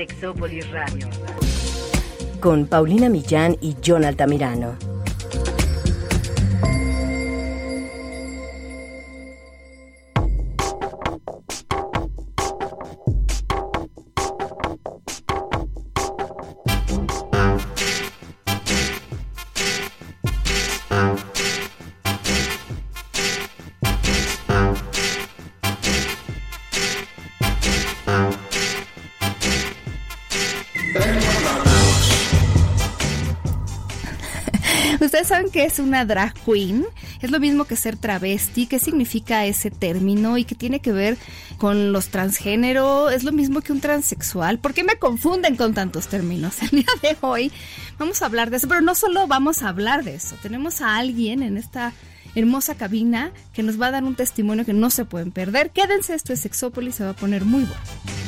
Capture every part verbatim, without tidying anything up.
Sexópolis Radio. Con Paulina Millán y John Altamirano. ¿Ustedes saben qué es una drag queen? Es lo mismo que ser travesti. ¿Qué significa ese término? ¿Y qué tiene que ver con los transgénero? ¿Es lo mismo que un transexual? ¿Por qué me confunden con tantos términos? El día de hoy vamos a hablar de eso, pero no solo vamos a hablar de eso. Tenemos a alguien en esta hermosa cabina que nos va a dar un testimonio que no se pueden perder. Quédense, esto es Sexópolis, se va a poner muy bueno.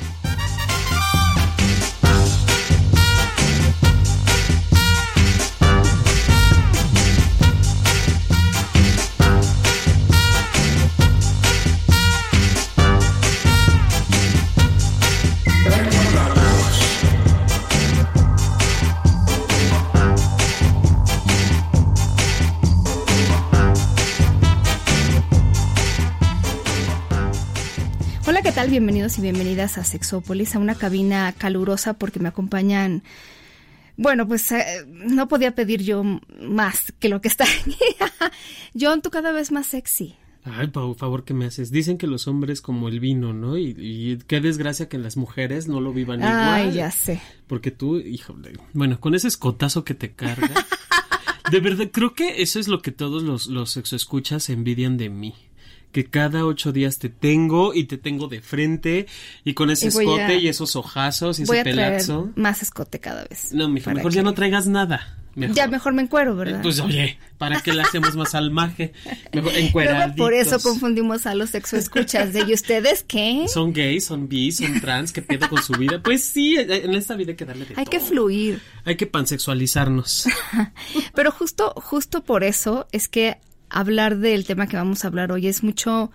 ¿Qué tal? Bienvenidos y bienvenidas a Sexópolis, a una cabina calurosa porque me acompañan. Bueno, pues eh, no podía pedir yo más que lo que está aquí. John, tú cada vez más sexy. Ay, por favor, ¿qué me haces? Dicen que los hombres como el vino, ¿no? Y, y qué desgracia que las mujeres no lo vivan igual. Ay, ya sé. Porque tú, híjole, bueno, con ese escotazo que te carga, de verdad, creo que eso es lo que todos los, los sexoescuchas envidian de mí. Que cada ocho días te tengo y te tengo de frente y con ese y escote a, y esos ojazos y ese pelazo. Voy a traer más escote cada vez. No, mija, mejor que... ya no traigas nada. Mejor. Ya mejor me encuero, ¿verdad? Pues oye, ¿para qué le hacemos más salvaje? Mejor encueraditos. Por eso confundimos a los sexoescuchas de ¿y ustedes qué? ¿Son gays, son bis, son trans? ¿Qué pedo con su vida? Pues sí, en esta vida hay que darle de Hay todo. que fluir. Hay que pansexualizarnos. Pero justo, justo por eso es que hablar del tema que vamos a hablar hoy es mucho,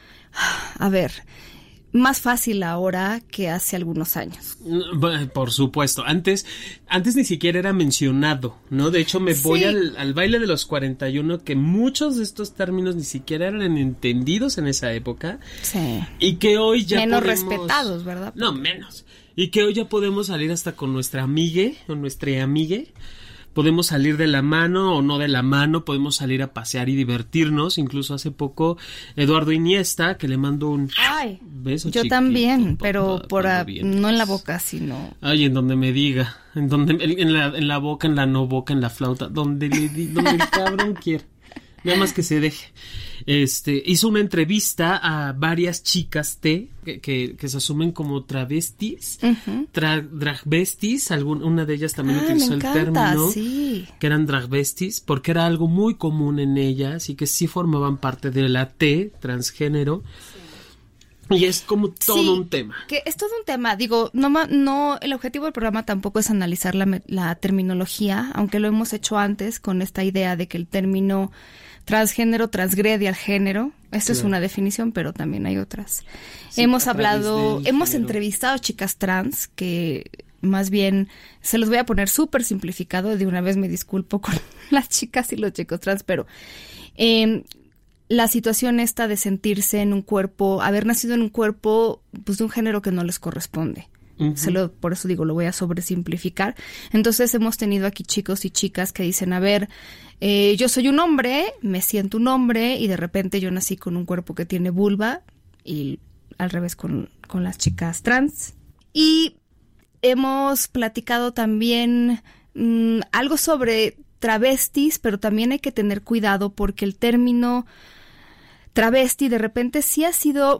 a ver, más fácil ahora que hace algunos años. Por supuesto, antes antes ni siquiera era mencionado, ¿no? De hecho me voy sí. al, al baile de los cuarenta y uno, que muchos de estos términos ni siquiera eran entendidos en esa época. Sí. Y que hoy ya menos podemos... respetados, ¿verdad? No, menos. Y que hoy ya podemos salir hasta con nuestra amigue o nuestra amigue. Podemos salir de la mano o no de la mano, podemos salir a pasear y divertirnos. Incluso hace poco Eduardo Iniesta, que le mando un Ay, beso yo chiquito, también, pero pa, por a, no en la boca, sino... Ay, en donde me diga, en donde en la, en la boca, en la no boca, en la flauta, donde, le, donde el cabrón quiera. Nada más que se deje. Este, hizo una entrevista a varias chicas T que, que, que se asumen como travestis, uh-huh. tra, dragbestis, algún, una de ellas también ah, utilizó el término, sí. que eran dragbestis, porque era algo muy común en ellas y que sí formaban parte de la T, transgénero. Sí. Y es como todo sí, un tema. Que es todo un tema. Digo, no, no, el objetivo del programa tampoco es analizar la, la terminología, aunque lo hemos hecho antes con esta idea de que el término transgénero transgrede al género. Esta claro. es una definición, pero también hay otras. Sí, hemos hablado, hemos género. entrevistado chicas trans que más bien se los voy a poner súper simplificado. De una vez me disculpo con las chicas y los chicos trans, pero eh, la situación esta de sentirse en un cuerpo, haber nacido en un cuerpo pues de un género que no les corresponde. Uh-huh. Se lo, por eso digo, lo voy a sobresimplificar. Entonces hemos tenido aquí chicos y chicas que dicen, a ver, eh, yo soy un hombre, me siento un hombre y de repente yo nací con un cuerpo que tiene vulva, y al revés con, con las chicas trans. Y hemos platicado también mmm, algo sobre travestis, pero también hay que tener cuidado porque el término travesti de repente sí ha sido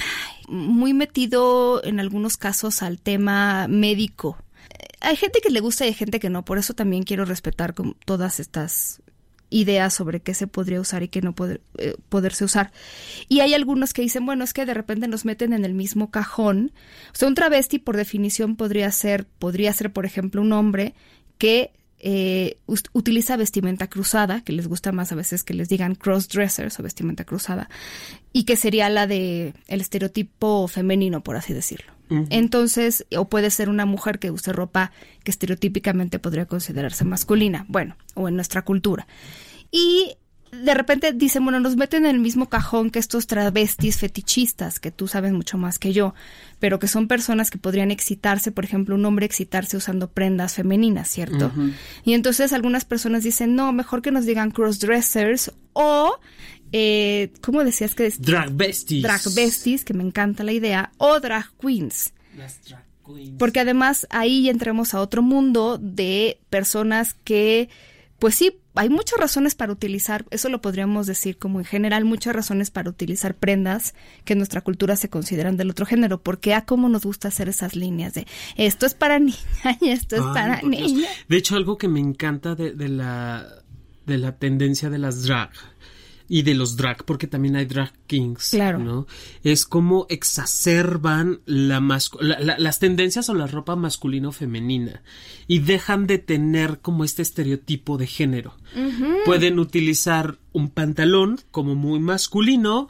muy metido en algunos casos al tema médico. Hay gente que le gusta y hay gente que no, por eso también quiero respetar con todas estas ideas sobre qué se podría usar y qué no poder, eh, poderse usar. Y hay algunos que dicen, bueno, es que de repente nos meten en el mismo cajón. O sea, un travesti por definición podría ser, podría ser, por ejemplo, un hombre que Eh, us- utiliza vestimenta cruzada, que les gusta más a veces que les digan crossdressers o vestimenta cruzada, y que sería la de el estereotipo femenino, por así decirlo. Uh-huh. Entonces, o puede ser una mujer que use ropa que estereotípicamente podría considerarse masculina, bueno, o en nuestra cultura. Y de repente dicen, bueno, nos meten en el mismo cajón que estos travestis fetichistas, que tú sabes mucho más que yo, pero que son personas que podrían excitarse, por ejemplo, un hombre excitarse usando prendas femeninas, ¿cierto? Uh-huh. Y entonces algunas personas dicen, no, mejor que nos digan crossdressers o, eh, ¿cómo decías que es? Drag besties. Drag besties, que me encanta la idea, o drag queens. Las drag queens. Porque además ahí entramos a otro mundo de personas que, pues sí, hay muchas razones para utilizar, eso lo podríamos decir como en general, muchas razones para utilizar prendas que en nuestra cultura se consideran del otro género, porque a cómo nos gusta hacer esas líneas de esto es para niña y esto es Ay, para niña. De hecho, algo que me encanta de, de la de la tendencia de las drag y de los drag, porque también hay drag kings, claro, ¿no? Es como exacerban la mascu- la, la, las tendencias o la ropa masculina o femenina y dejan de tener como este estereotipo de género. Uh-huh. Pueden utilizar un pantalón como muy masculino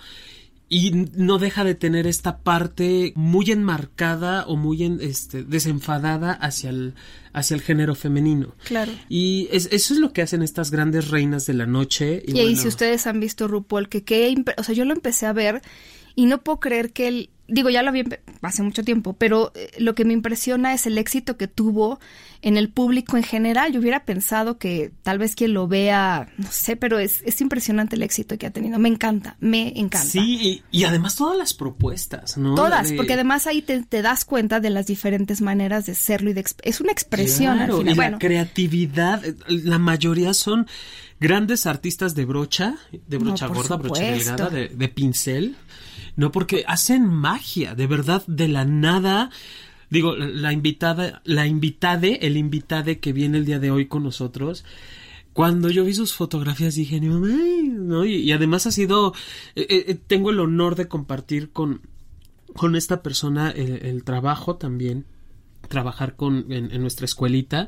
y no deja de tener esta parte muy enmarcada o muy en, este, desenfadada hacia el, hacia el género femenino. Claro. Y es, eso es lo que hacen estas grandes reinas de la noche. Y, y bueno, ahí si ustedes han visto RuPaul, que, que imp- o sea, yo lo empecé a ver y no puedo creer que él, digo, ya lo vi hace mucho tiempo, pero eh, lo que me impresiona es el éxito que tuvo en el público en general. Yo hubiera pensado que tal vez quien lo vea, no sé, pero es, es impresionante el éxito que ha tenido. Me encanta, me encanta. Sí, y, y además todas las propuestas, ¿no? Todas, de... porque además ahí te, te das cuenta de las diferentes maneras de serlo y de exp- es una expresión claro, al final. Y bueno, la creatividad, la mayoría son grandes artistas de brocha, de brocha no, gorda, supuesto. brocha delgada, de, de pincel. No, porque hacen magia, de verdad, de la nada. Digo, la invitada, la invitade, el invitade que viene el día de hoy con nosotros, cuando yo vi sus fotografías dije, ¿no? Y, y además ha sido, eh, eh, tengo el honor de compartir con, con esta persona el, el trabajo también, trabajar con, en, en nuestra escuelita,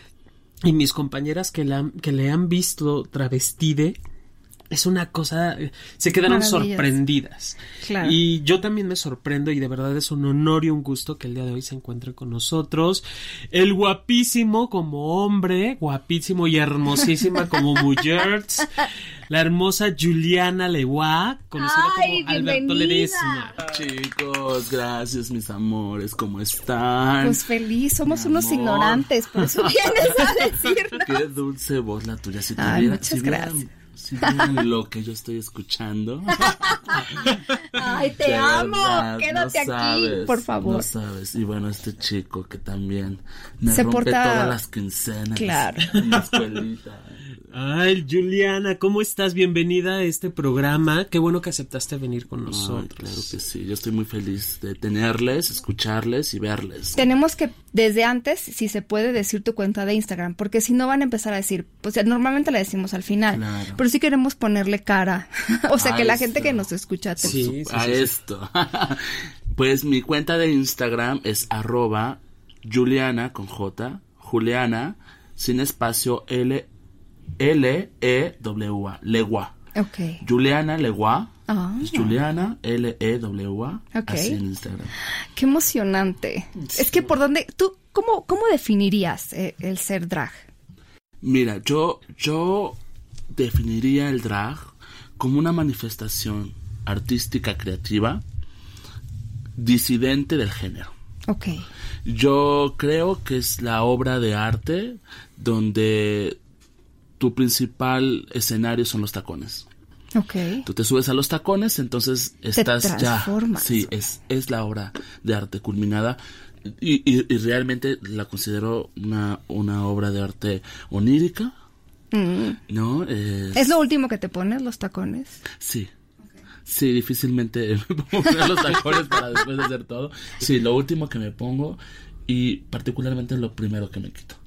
y mis compañeras que, la, que le han visto travestide, es una cosa, se quedaron sorprendidas. Claro. Y yo también me sorprendo y de verdad es un honor y un gusto que el día de hoy se encuentre con nosotros. El guapísimo como hombre, guapísimo y hermosísima como mujer, la hermosa Juliana Leguá, conocida Ay, como Alberto Ledesma. Chicos, gracias mis amores, ¿cómo están? Pues feliz, somos Mi unos amor. ignorantes, por eso vienes a decirnos. Qué dulce voz la tuya, si Ay, tuviera, muchas si vieran, gracias. si vieran lo que yo estoy escuchando. Ay, te De amo, verdad, quédate no aquí, sabes, por favor. No sabes, y bueno, este chico que también me Se rompe porta- todas las quincenas. Claro. En la escuelita. Ay, Juliana, ¿cómo estás? Bienvenida a este programa. Qué bueno que aceptaste venir con nosotros. Ay, claro que sí, yo estoy muy feliz de tenerles, escucharles y verles. Tenemos que, desde antes, si se puede, decir tu cuenta de Instagram, porque si no van a empezar a decir, pues normalmente la decimos al final, Claro. pero sí queremos ponerle cara, o sea, A que la esto. gente que nos escucha te... Sí, sí, a sí, sí. esto. Pues mi cuenta de Instagram es arroba Juliana con J, Juliana, sin espacio L, L, E, W, A, Legua. Ok. Juliana Legua. Ah. Es Juliana, L, E, W, A. Ok. Así en Instagram. Qué emocionante. Es que por dónde, tú, ¿cómo, cómo definirías eh, el ser drag? Mira, yo, yo definiría el drag como una manifestación artística creativa disidente del género. Ok. Yo creo que es la obra de arte donde tu principal escenario son los tacones. Ok. Tú te subes a los tacones, entonces estás ya... transformas. Sí, es, es la obra de arte culminada y, y, y realmente la considero una, una obra de arte onírica, Mm. ¿no? Es, ¿Es lo último que te pones, los tacones? Sí. Sí, difícilmente me pongo a poner los tacones para después de hacer todo. Sí, lo último que me pongo y particularmente lo primero que me quito.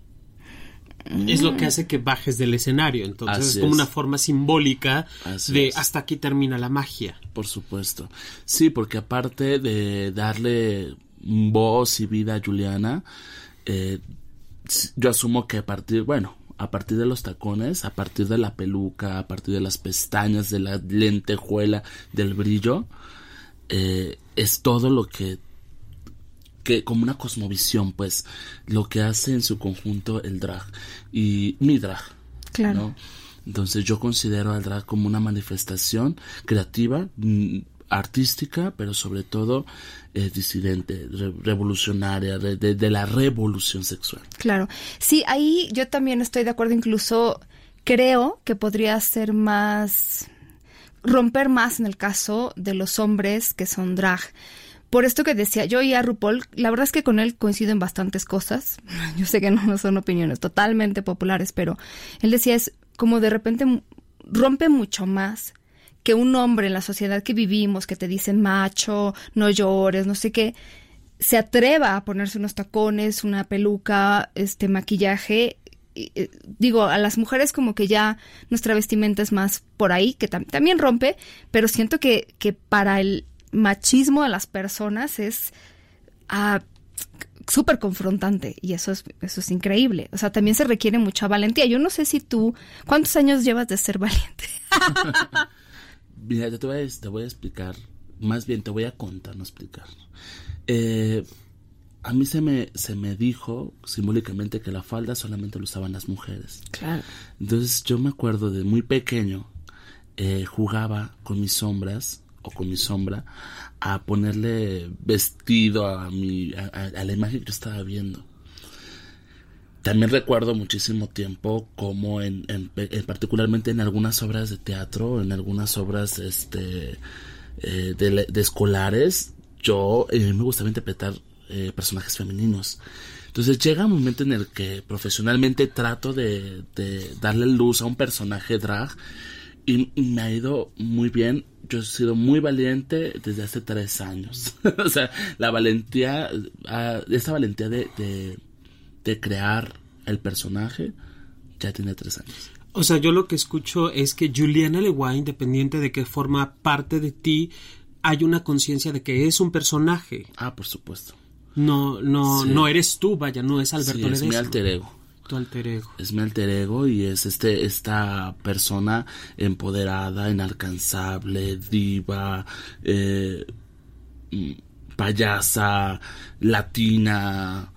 Es lo que hace que bajes del escenario, entonces Así es como es. una forma simbólica Así de es. hasta aquí termina la magia. Por supuesto. Sí, porque aparte de darle voz y vida a Juliana, eh, yo asumo que a partir, bueno, a partir de los tacones, a partir de la peluca, a partir de las pestañas, de la lentejuela, del brillo, eh, es todo lo que que como una cosmovisión, pues, lo que hace en su conjunto el drag y mi drag. Claro. ¿No? Entonces yo considero al drag como una manifestación creativa, mm, artística, pero sobre todo eh, disidente, re- revolucionaria, de, de, de la revolución sexual. Claro. Sí, ahí yo también estoy de acuerdo, incluso creo que podría ser más, romper más en el caso de los hombres que son drag. Por esto que decía, yo y a RuPaul, la verdad es que con él coincido en bastantes cosas. Yo sé que no son opiniones totalmente populares, pero él decía es como de repente rompe mucho más que un hombre en la sociedad que vivimos, que te dicen macho, no llores, no sé qué, se atreva a ponerse unos tacones, una peluca, este maquillaje. Y, eh, digo, a las mujeres como que ya nuestra vestimenta es más por ahí, que tam- también rompe, pero siento que, que para el machismo de las personas es uh, súper confrontante y eso es, eso es increíble. O sea, también se requiere mucha valentía. Yo no sé si tú, ¿cuántos años llevas de ser valiente? Mira, yo te voy, a, te voy a explicar, más bien te voy a contar, no explicar. Eh, a mí se me, se me dijo simbólicamente que la falda solamente lo usaban las mujeres. Claro. Entonces yo me acuerdo de muy pequeño, eh, jugaba con mis sombras o con mi sombra a ponerle vestido a, mi, a, a la imagen que yo estaba viendo. También recuerdo muchísimo tiempo como en, en, en particularmente en algunas obras de teatro, en algunas obras este eh, de, de escolares, yo eh, me gustaba interpretar eh, personajes femeninos. Entonces llega un momento en el que profesionalmente trato de, de darle luz a un personaje drag y, y me ha ido muy bien. Yo he sido muy valiente desde hace tres años. O sea, la valentía, uh, esa valentía de, de de crear el personaje ya tiene tres años. O sea, yo lo que escucho es que Juliana Leguay, independiente de que forma parte de ti, hay una conciencia de que es un personaje. Ah, por supuesto. No, no, Sí. no eres tú, vaya, no es Alberto Sí, es Ledesma. mi alter ego. Tu alter ego. Es mi alter ego y es este esta persona empoderada, inalcanzable, diva, eh, payasa, latina,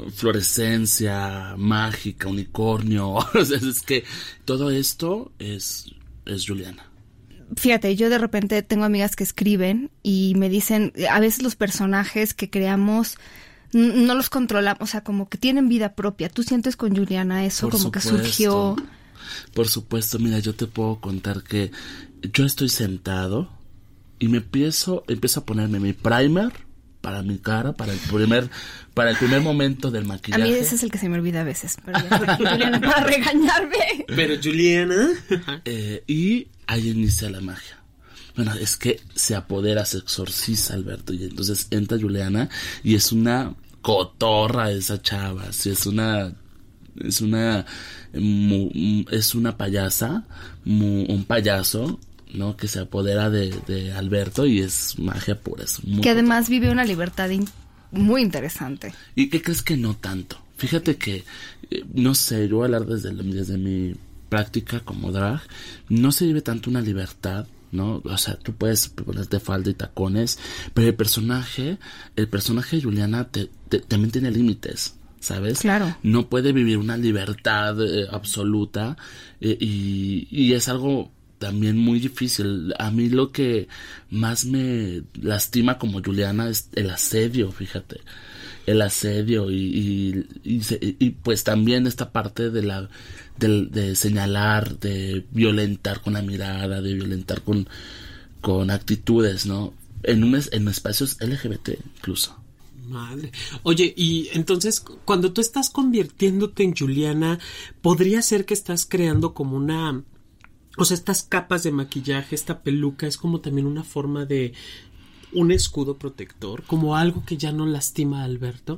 fluorescencia, mágica, unicornio. Es que todo esto es, es Juliana. Fíjate, yo de repente tengo amigas que escriben y me dicen, a veces los personajes que creamos n- no los controlamos, o sea, como que tienen vida propia. ¿Tú sientes con Juliana eso? Por como que supuesto. surgió. Por supuesto, mira, yo te puedo contar que yo estoy sentado y me empiezo, empiezo a ponerme mi primer para mi cara, para el primer, para el primer momento del maquillaje. A mí ese es el que se me olvida a veces, pero ya estoy aquí, Juliana, para regañarme. Pero Juliana... Eh, y ahí inicia la magia. Bueno, es que se apodera, se exorciza Alberto, y entonces entra Juliana y es una cotorra esa chava, sí, es una, es una, mu, es una payasa, mu, un payaso, ¿no? Que se apodera de, de Alberto y es magia pura. Es muy Que además vive una libertad in- muy interesante. ¿Y qué crees que no tanto? Fíjate que, eh, no sé, yo voy a hablar desde, desde mi práctica como drag, no se vive tanto una libertad, ¿no? O sea, tú puedes ponerte falda y tacones, pero el personaje, el personaje de Juliana te, te, también tiene límites, ¿sabes? Claro. No puede vivir una libertad eh, absoluta eh, y, y es algo también muy difícil. A mí lo que más me lastima como Juliana es el asedio, fíjate. El asedio y, y, y, se, y pues también esta parte de la de, de señalar, de violentar con la mirada, de violentar con, con actitudes, ¿no? En un en espacios L G B T incluso. Madre. Oye, y entonces cuando tú estás convirtiéndote en Juliana, ¿podría ser que estás creando como una... O sea, estas capas de maquillaje, esta peluca, es como también una forma de un escudo protector, como algo que ya no lastima a Alberto?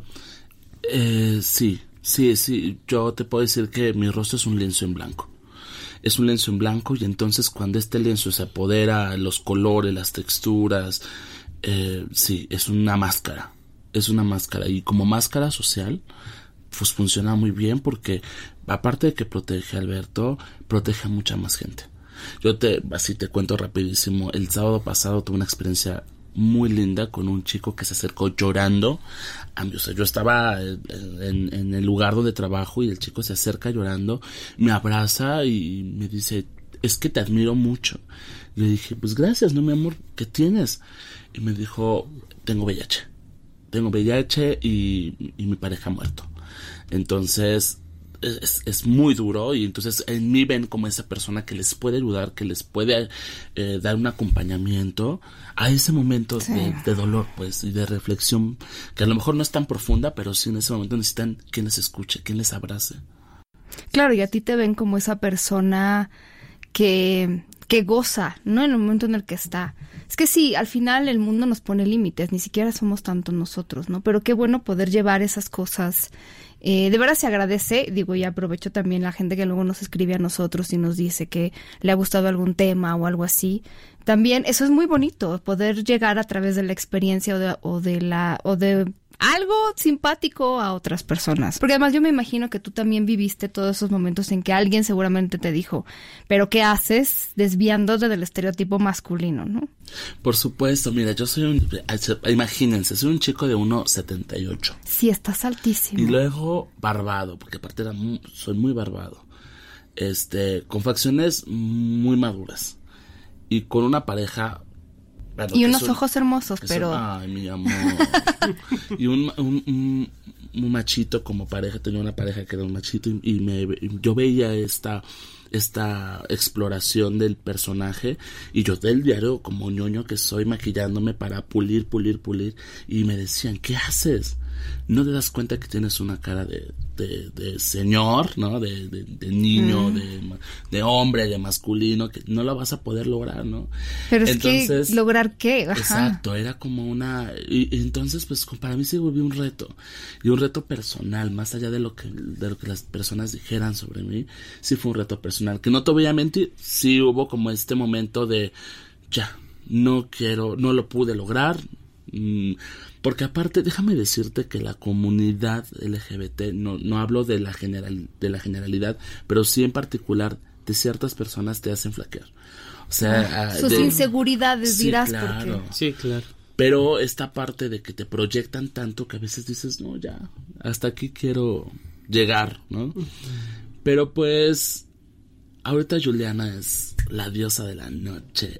Eh, sí, sí, sí. Yo te puedo decir que mi rostro es un lienzo en blanco. Es un lienzo en blanco y entonces cuando este lienzo se apodera, los colores, las texturas, eh, sí, es una máscara. Es una máscara y como máscara social, pues funciona muy bien porque aparte de que protege a Alberto, protege a mucha más gente. Yo te, así te cuento rapidísimo, el sábado pasado tuve una experiencia muy linda con un chico que se acercó llorando a mí. O sea, yo estaba en, en el lugar donde trabajo y el chico se acerca llorando, me abraza y me dice, es que te admiro mucho. Y le dije, pues gracias, no mi amor, ¿qué tienes? Y me dijo, tengo V I H. Tengo V I H y, y mi pareja ha muerto. Entonces es, es muy duro, y entonces en mí ven como esa persona que les puede ayudar, que les puede eh, dar un acompañamiento a ese momento sí. de, de dolor, pues, y de reflexión, que a lo mejor no es tan profunda, pero sí en ese momento necesitan quien les escuche, quien les abrace. Claro, y a ti te ven como esa persona que, que goza, ¿no? En el momento en el que está. Es que sí, al final el mundo nos pone límites, ni siquiera somos tanto nosotros, ¿no? Pero qué bueno poder llevar esas cosas. Eh, de verdad se agradece, digo, y aprovecho también la gente que luego nos escribe a nosotros y nos dice que le ha gustado algún tema o algo así. También eso es muy bonito, poder llegar a través de la experiencia o de, o de la o de algo simpático a otras personas. Porque además yo me imagino que tú también viviste todos esos momentos en que alguien seguramente te dijo, pero ¿qué haces desviándote del estereotipo masculino, no? Por supuesto, mira, yo soy un, imagínense, soy un chico de uno setenta y ocho. Sí, estás altísimo. Y luego barbado, porque aparte era muy, soy muy barbado. Este, con facciones muy maduras. Y con una pareja... Bueno, y unos son, ojos hermosos, pero... Son, ay, mi amor. Y un, un, un, un machito como pareja, tenía una pareja que era un machito y, y me, y yo veía esta, esta exploración del personaje y yo del diario como ñoño que soy maquillándome para pulir, pulir, pulir y me decían, ¿qué haces? ¿No te das cuenta que tienes una cara de, de, de señor, ¿no? De, de, de niño, mm. de, de hombre, de masculino, que no lo vas a poder lograr, ¿no? Pero entonces, es que, ¿lograr qué? Ajá. Exacto, era como una... Y, y entonces, pues, para mí se volvió un reto. Y un reto personal, más allá de lo que de lo que las personas dijeran sobre mí, sí fue un reto personal. Que no te voy a mentir, sí hubo como este momento de, ya, no quiero, no lo pude lograr, mmm, porque aparte, déjame decirte que la comunidad L G B T, no, no hablo de la general, de la generalidad, pero sí en particular de ciertas personas te hacen flaquear. O sea, sus de, inseguridades sí, dirás claro. porque... Sí, claro. Pero esta parte de que te proyectan tanto que a veces dices, no, ya, hasta aquí quiero llegar, ¿no? Uh-huh. Pero pues, ahorita Juliana es la diosa de la noche.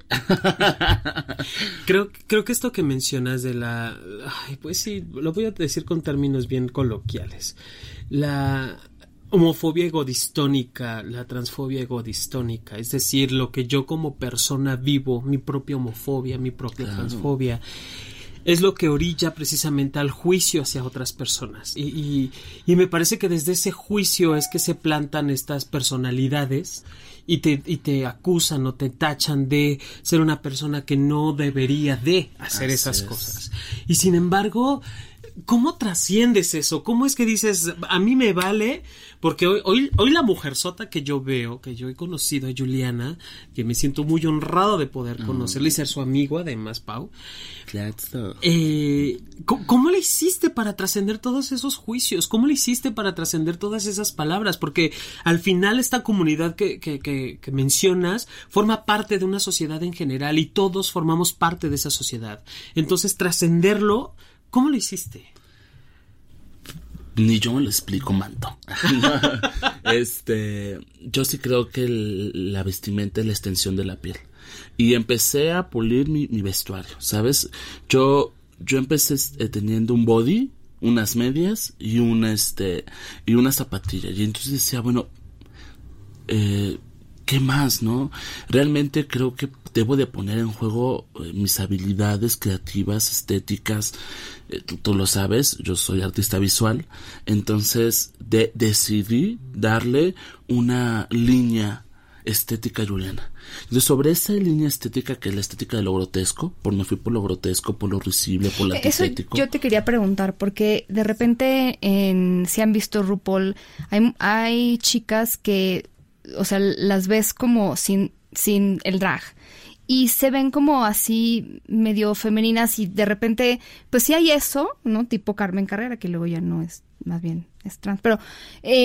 Creo, creo que esto que mencionas de la... Ay, pues sí, lo voy a decir con términos bien coloquiales. La homofobia egodistónica, la transfobia egodistónica, es decir, lo que yo como persona vivo, mi propia homofobia, mi propia claro. transfobia, es lo que orilla precisamente al juicio hacia otras personas. Y, y, y me parece que desde ese juicio es que se plantan estas personalidades y te, y te acusan o te tachan de ser una persona que no debería de hacer Así esas es. cosas. Y sin embargo, ¿cómo trasciendes eso? ¿Cómo es que dices, a mí me vale? Porque hoy, hoy, hoy la mujerzota que yo veo, que yo he conocido a Juliana, que me siento muy honrado de poder conocerla y ser su amigo, además, Pau. Claro. Eh, ¿cómo, ¿Cómo le hiciste para trascender todos esos juicios? ¿Cómo le hiciste para trascender todas esas palabras? Porque al final esta comunidad que, que, que, que mencionas forma parte de una sociedad en general y todos formamos parte de esa sociedad. Entonces, trascenderlo, ¿cómo lo hiciste? Ni yo me lo explico, manto. este, yo sí creo que el, la vestimenta es la extensión de la piel. Y empecé a pulir mi, mi vestuario, ¿sabes? Yo, yo empecé eh, teniendo un body, unas medias y una, este, y una zapatilla. Y entonces decía, bueno, eh, ¿qué más, no? Realmente creo que debo de poner en juego eh, mis habilidades creativas, estéticas. Eh, tú, tú lo sabes, yo soy artista visual. Entonces de, decidí darle una línea estética a Juliana. Entonces sobre esa línea estética, que es la estética de lo grotesco, por me fui por lo grotesco, por lo risible, por lo antitético. Eso yo te quería preguntar, porque de repente en, si han visto RuPaul, hay, hay chicas que, o sea, las ves como sin, sin el drag y se ven como así medio femeninas y de repente, pues sí hay eso, ¿no? Tipo Carmen Carrera, que luego ya no es, más bien es trans, pero, eh,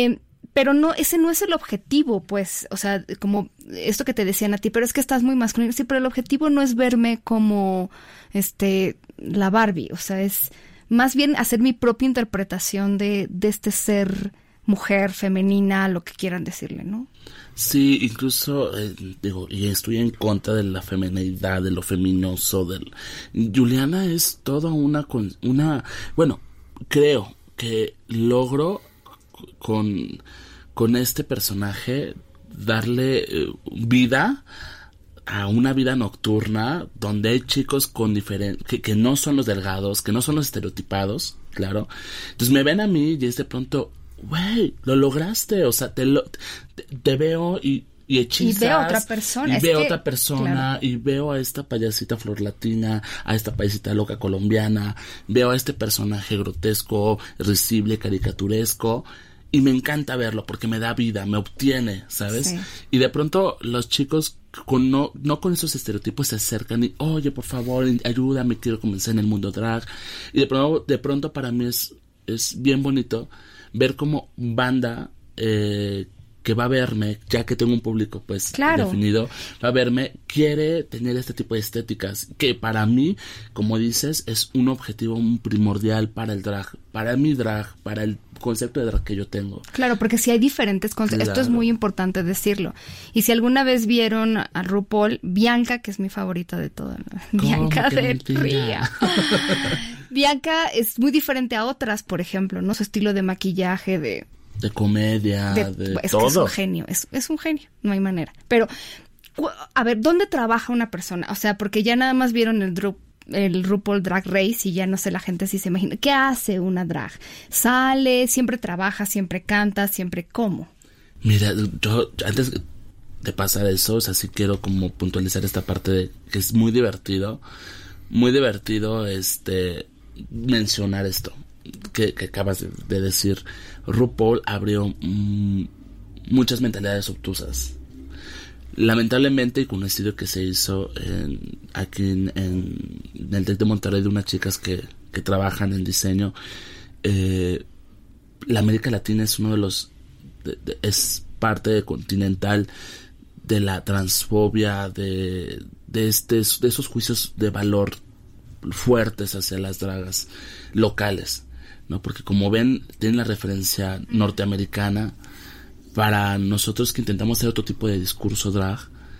pero no, ese no es el objetivo, pues, o sea, como esto que te decían a ti, pero es que estás muy masculino, sí, pero el objetivo no es verme como, este, la Barbie, o sea, es más bien hacer mi propia interpretación de, de este ser mujer, femenina, lo que quieran decirle, ¿no? Sí, incluso, eh, digo, y estoy en contra de la feminidad, de lo feminoso, del... Juliana es toda una, con, una, bueno, creo que logro con, con este personaje darle eh, vida a una vida nocturna donde hay chicos con diferentes, que, que no son los delgados, que no son los estereotipados, claro. Entonces me ven a mí y es de pronto, güey, lo lograste, o sea, te, lo, te, te veo y, y hechizas. Y veo a otra persona. Y es veo a que, otra persona, claro. Y veo a esta payasita flor latina, a esta payasita loca colombiana, veo a este personaje grotesco, risible, caricaturesco. Y me encanta verlo porque me da vida, me obtiene, ¿sabes? Sí. Y de pronto los chicos con no, no con esos estereotipos se acercan y, oye, por favor, ayúdame, quiero comenzar en el mundo drag. Y de pronto, de pronto para mí es, es bien bonito ver cómo banda eh, que va a verme, ya que tengo un público pues claro. definido, va a verme, quiere tener este tipo de estéticas, que para mí, como dices, es un objetivo un primordial para el drag, para mi drag, para el concepto de drag que yo tengo. Claro, porque si hay diferentes conceptos, claro. Esto es muy importante decirlo. Y si alguna vez vieron a RuPaul, Bianca, que es mi favorita de todas, Bianca del Río. Bianca es muy diferente a otras, por ejemplo, ¿no? Su estilo de maquillaje, de... De comedia, de, de es todo. Que es un genio, es, es un genio, no hay manera. Pero, a ver, ¿dónde trabaja una persona? O sea, porque ya nada más vieron el Dru el RuPaul Drag Race y ya no sé la gente si se imagina. ¿Qué hace una drag? Sale, siempre trabaja, siempre canta, siempre ¿cómo? Mira, yo antes de pasar eso, o sea, sí quiero como puntualizar esta parte de que es muy divertido, muy divertido este mencionar esto que, que acabas de, de decir. RuPaul abrió mmm, muchas mentalidades obtusas. Lamentablemente, y con un estudio que se hizo en, aquí en, en, en el TEC de Monterrey de unas chicas que, que trabajan en diseño, eh, la América Latina es uno de los de, de, es parte continental de la transfobia, de, de, este, de esos juicios de valor fuertes hacia las dragas locales, ¿no? Porque como ven, tienen la referencia norteamericana. Para nosotros que intentamos hacer otro tipo de discurso drag,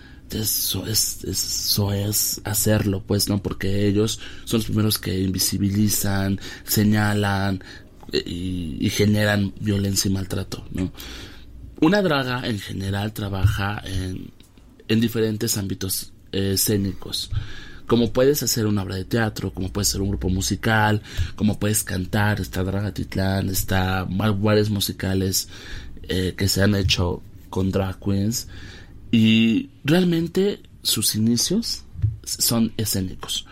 eso es, eso es hacerlo, pues, ¿no? Porque ellos son los primeros que invisibilizan, señalan y, y generan violencia y maltrato, ¿no? Una draga en general trabaja en, en diferentes ámbitos eh, escénicos. Como puedes hacer una obra de teatro, como puedes hacer un grupo musical, como puedes cantar, está Dragatitlán, está varios musicales eh, que se han hecho con drag queens, y realmente sus inicios son escénicos.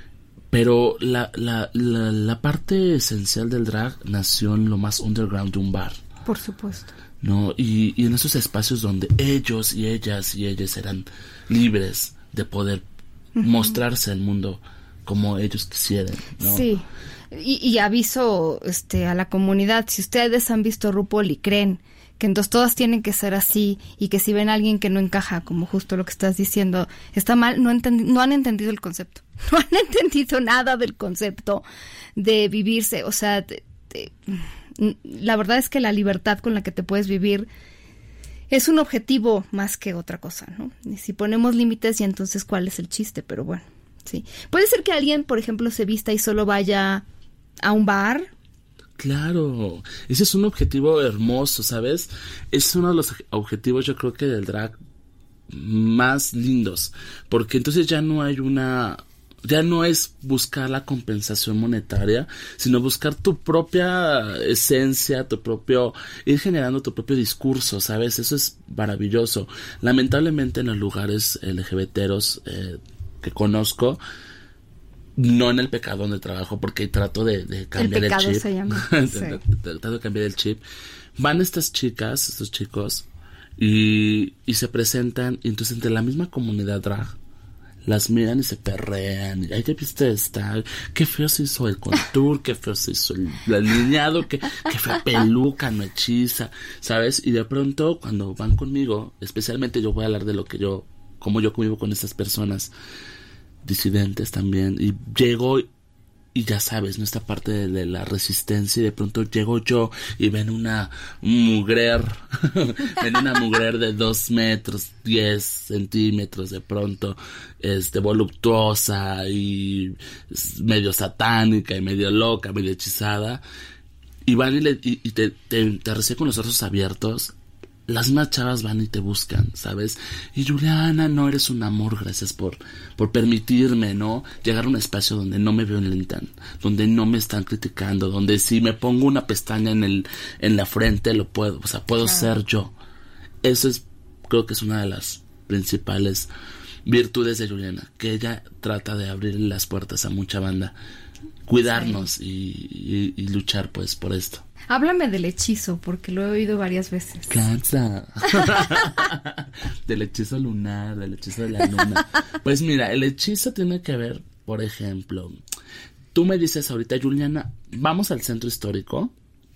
Pero la, la, la, la parte esencial del drag nació en lo más underground de un bar. Por supuesto. ¿No? Y, y en esos espacios donde ellos y ellas y ellas eran libres de poder uh-huh. mostrarse al mundo como ellos quisieran, ¿no? Sí. Y, y aviso este, a la comunidad, si ustedes han visto RuPaul y creen que entonces todas tienen que ser así, y que si ven a alguien que no encaja, como justo lo que estás diciendo, está mal, no, entendi- no han entendido el concepto. No han entendido nada del concepto de vivirse. O sea, te, te, la verdad es que la libertad con la que te puedes vivir es un objetivo más que otra cosa, ¿no? Y si ponemos límites, y entonces ¿cuál es el chiste? Pero bueno, sí. Puede ser que alguien, por ejemplo, se vista y solo vaya a un bar. Claro, ese es un objetivo hermoso, ¿sabes? Es uno de los objetivos, yo creo que del drag más lindos, porque entonces ya no hay una, ya no es buscar la compensación monetaria, sino buscar tu propia esencia, tu propio, ir generando tu propio discurso, ¿sabes? Eso es maravilloso. Lamentablemente en los lugares LGBTeros eh, que conozco, no en el pecado donde trabajo, porque trato de, de cambiar el, el chip. Se llama. Sí. Trato de cambiar el chip. Van estas chicas, estos chicos, y, y se presentan, y entonces entre la misma comunidad drag las miran y se perrean. Ay, ¿ya viste esta? Qué feo se hizo el contour, qué feo se hizo el alineado, qué, qué fea peluca, no hechiza, ¿sabes? Y de pronto, cuando van conmigo, especialmente yo voy a hablar de lo que yo, cómo yo convivo con estas personas disidentes también, y llego y ya sabes, ¿no? Esta parte de, de la resistencia, y de pronto llego yo y ven una mugrer, ven una mugrer de dos metros, diez centímetros de pronto, este, voluptuosa y medio satánica y medio loca, medio hechizada, y van y, le, y, y te, te, te reciben con los ojos abiertos. Las más chavas van y te buscan, ¿sabes? Y Juliana, no, eres un amor, gracias por, por permitirme, ¿no? Llegar a un espacio donde no me violentan, donde no me están criticando, donde si me pongo una pestaña en el, en la frente, lo puedo, o sea, puedo claro. ser yo. Eso es, creo que es una de las principales virtudes de Juliana, que ella trata de abrir las puertas a mucha banda, cuidarnos sí. y, y, y luchar, pues, por esto. Háblame del hechizo, porque lo he oído varias veces. Cansa. Del hechizo lunar, del hechizo de la luna. Pues mira, el hechizo tiene que ver, por ejemplo, tú me dices ahorita, Juliana, vamos al centro histórico